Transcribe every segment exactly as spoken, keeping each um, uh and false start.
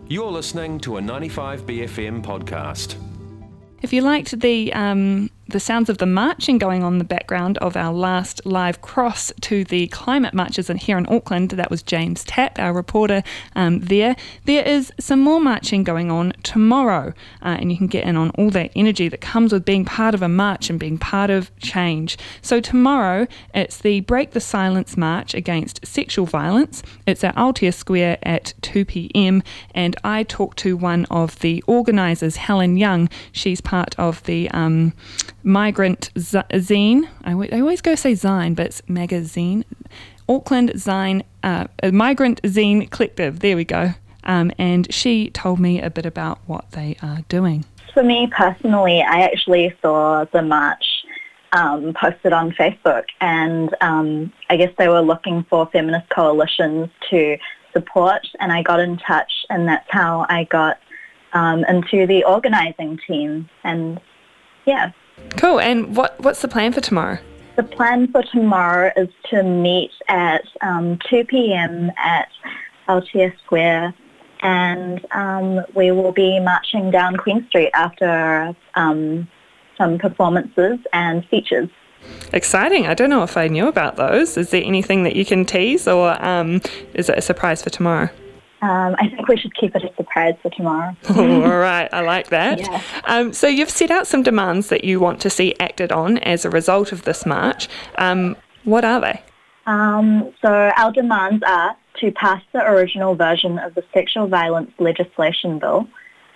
You're listening to a ninety-five B F M podcast. If you liked the um, the sounds of the marching going on in the background of our last live cross to the climate marches in, here in Auckland, that was James Tapp, our reporter um, there. There is some more marching going on tomorrow, uh, and you can get in on all that energy that comes with being part of a march and being part of change. So tomorrow, it's the Break the Silence March against sexual violence. It's at Aotea Square at two p.m, and I talked to one of the organisers, Helen Young. She's part of the um, Migrant Z- Zine. I, w- I always go say Zine, but it's magazine. Auckland Zine, uh, Migrant Zine Collective. There we go. Um, and she told me a bit about what they are doing. For me personally, I actually saw the march um, posted on Facebook, and um, I guess they were looking for feminist coalitions to support, and I got in touch, and that's how I got um, into the organising team. And yeah. Cool. And what what's the plan for tomorrow? The plan for tomorrow is to meet at um, two p.m. at Aotea Square, and um, we will be marching down Queen Street after um, some performances and features. Exciting. I don't know if I knew about those. Is there anything that you can tease, or um, is it a surprise for tomorrow? Um, I think we should keep it a surprise for tomorrow. Oh, all right, I like that. Yeah. Um, so you've set out some demands that you want to see acted on as a result of this march. Um, what are they? Um, so our demands are to pass the original version of the Sexual Violence Legislation Bill,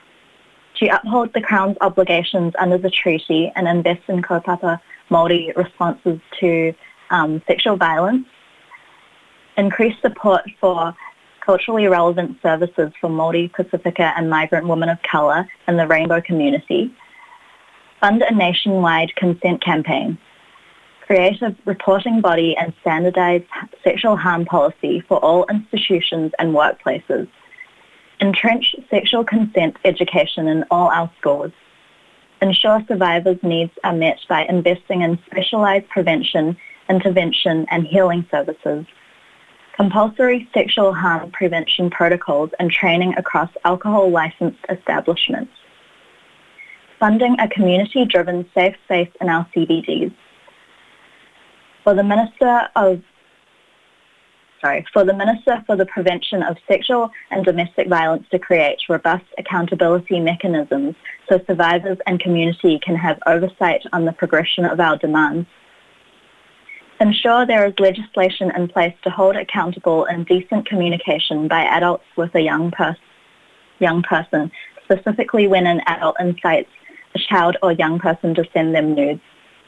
to uphold the Crown's obligations under the treaty and invest in kaupapa Māori responses to um, sexual violence, increase support for culturally relevant services for Māori, Pacifica and migrant women of colour in the rainbow community, fund a nationwide consent campaign, create a reporting body and standardise sexual harm policy for all institutions and workplaces, entrench sexual consent education in all our schools, ensure survivors' needs are met by investing in specialised prevention, intervention and healing services, compulsory sexual harm prevention protocols and training across alcohol licensed establishments, funding a community-driven safe space in our C B Ds. For the Minister of Sorry, for the Minister for the Prevention of Sexual and Domestic Violence to create robust accountability mechanisms so survivors and community can have oversight on the progression of our demands. Ensure there is legislation in place to hold accountable and decent communication by adults with a young, pers- young person, specifically when an adult incites a child or young person to send them nudes.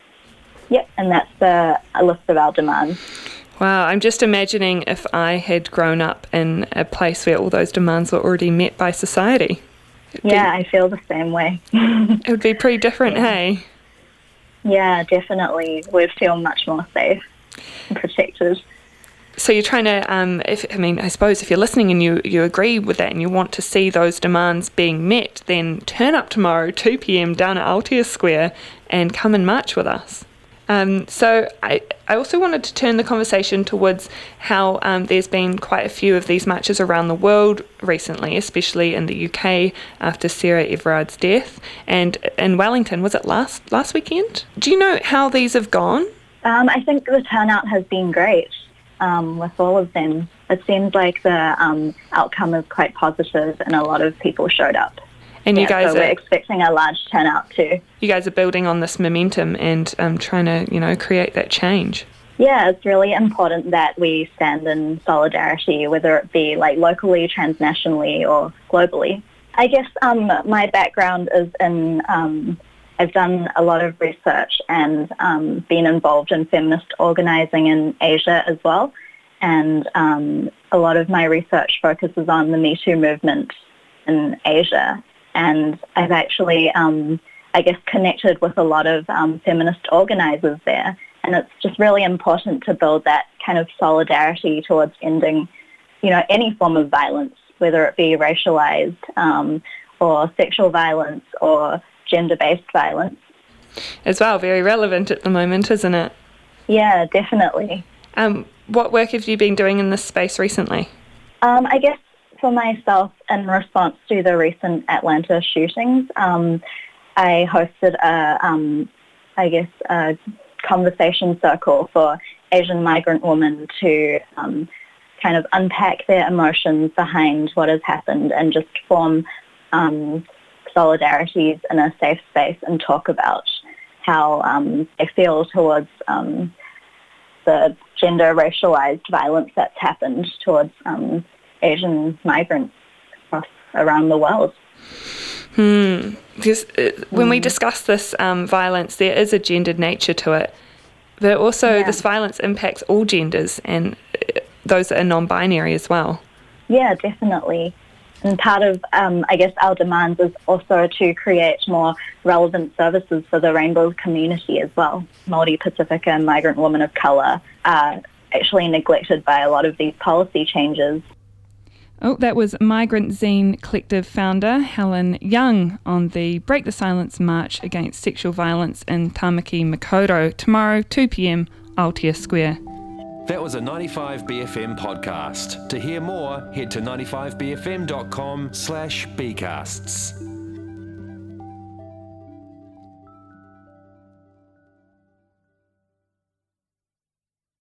Yep, and that's the a list of our demands. Wow, I'm just imagining if I had grown up in a place where all those demands were already met by society. It'd yeah, be, I feel the same way. It would be pretty different, yeah. hey? Yeah, definitely. We'd feel much more safe and protected. So you're trying to, um, if I mean, I suppose if you're listening and you, you agree with that and you want to see those demands being met, then turn up tomorrow, two p.m, down at Aotea Square and come and march with us. Um, so I, I also wanted to turn the conversation towards how um, there's been quite a few of these marches around the world recently, especially in the U K after Sarah Everard's death, and in Wellington, was it last last weekend? Do you know how these have gone? Um, I think the turnout has been great um, with all of them. It seems like the um, outcome is quite positive and a lot of people showed up. And yeah, you guys so are we're expecting a large turnout too. You guys are building on this momentum and um, trying to, you know, create that change. Yeah, it's really important that we stand in solidarity, whether it be like locally, transnationally, or globally. I guess um, my background is in, um, I've done a lot of research and um, been involved in feminist organising in Asia as well. And um, a lot of my research focuses on the Me Too movement in Asia. And I've actually, um, I guess, connected with a lot of um, feminist organisers there. And it's just really important to build that kind of solidarity towards ending, you know, any form of violence, whether it be racialised um, or sexual violence or gender-based violence. As well, very relevant at the moment, isn't it? Yeah, definitely. Um, what work have you been doing in this space recently? Um, I guess for myself, in response to the recent Atlanta shootings, um, I hosted a, um, I guess, a conversation circle for Asian migrant women to um, kind of unpack their emotions behind what has happened and just form um, solidarities in a safe space and talk about how um, they feel towards um, the gender racialized violence that's happened towards um, Asian migrants across around the world. Hmm. Because uh, when mm. we discuss this um, violence, there is a gendered nature to it, but also yeah. this violence impacts all genders and uh, those that are non-binary as well. Yeah, definitely. And part of, um, I guess, our demands is also to create more relevant services for the rainbow community as well. Māori, Pacifica and migrant women of colour are actually neglected by a lot of these policy changes. Oh, that was Migrant Zine Collective founder Helen Young on the Break the Silence March against sexual violence in Tamaki Makaurau tomorrow, two p.m, Aotea Square. That was a ninety-five B F M podcast. To hear more, head to ninety-five b f m dot com slash bcasts.